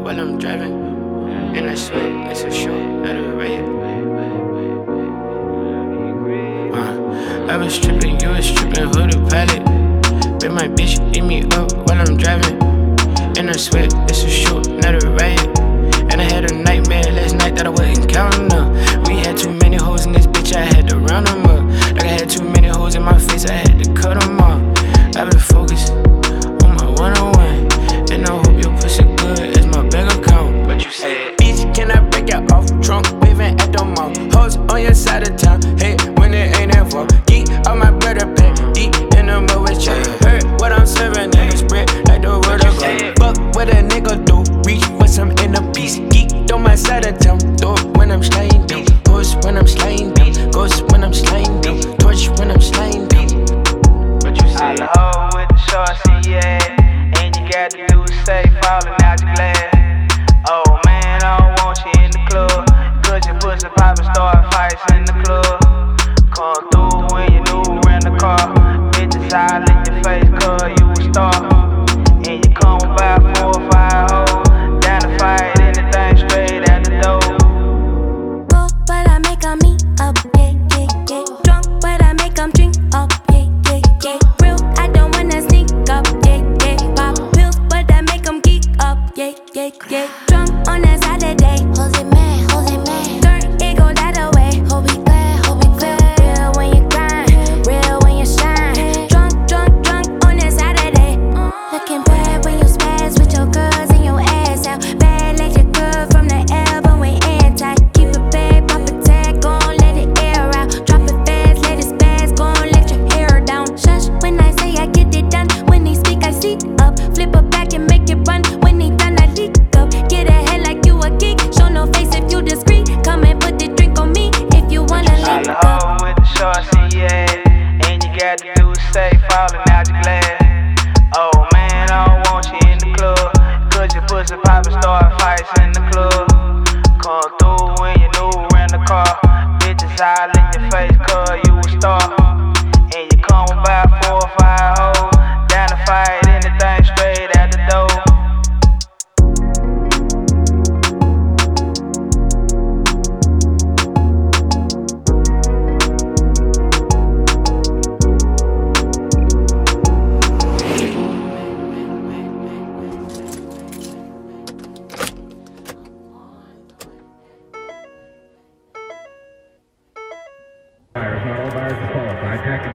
while I'm driving. And I swear it's a show, not a riot. I was tripping, you was tripping, who the pilot? Bet my bitch beat me up while I'm driving. And I swear it's a show, not a riot. And I had a nightmare last night that I wasn't counting up. We had too many hoes in this bitch, I had to round them up. Like I had too many hoes in my face, I had to cut them off. I've been focused on my one-on-one, and I hope your pussy good as my bank account. But you said, bitch, can I break you off? Drunk, waving at the mall. Hoes on your side of town, hey, when it ain't ever. Geek on my brother back, deep in the mud with check. Heard what I'm serving in the spread, like the word of God. Fuck what a nigga do, reach for some inner peace. Geek on my side of town, do it when I'm sliding down. Push when I'm sliding down, ghost when I'm sliding down, torch when I'm sliding down. What you say? I hoe with the short, yeah, and you got to do is say falling out your glass. Oh man, I don't want you in the club, cause your pussy poppin' start fights in the club. Come through when you new rent a car, bitches all in your face cause you a star. And you come by 4 or 5 hoes, down to fight anything straight at the door. Go, but I make 'em meet up, yeah, yeah, yeah. Drunk, but I make 'em drink up, yeah, yeah, yeah. Real, I don't wanna sneak up, yeah, yeah. Pop pills, but I make 'em geek up, yeah, yeah, yeah. Drunk on a Saturday, hold it man, hold it man. Turn ego that away, hold be glad, hold be glad. Real when you grind, real when you shine. Drunk, drunk, drunk on a Saturday. Looking bad when you spaz with your girls and your ass out. Bad like your girl from the elbow when anti. Keep it bad, pop a tag, gon' let it air out. Drop it fast, let it spaz, gon' let your hair down. Shush when I say I get it done. When they speak, I see up. Flip it back and make it run. When they done, I leak up. Get ahead like you a geek. Show no face if you discreet. Come and put the drink on me if you wanna I link the up. hoe with the short, yeah, and you got to do is say falling out your glass. Oh man, I don't want you in the club, cause your pussy poppin' start fights in the club. Come through when you new rent a car, bitches all in your face cause you a star. And you come by 4 or 5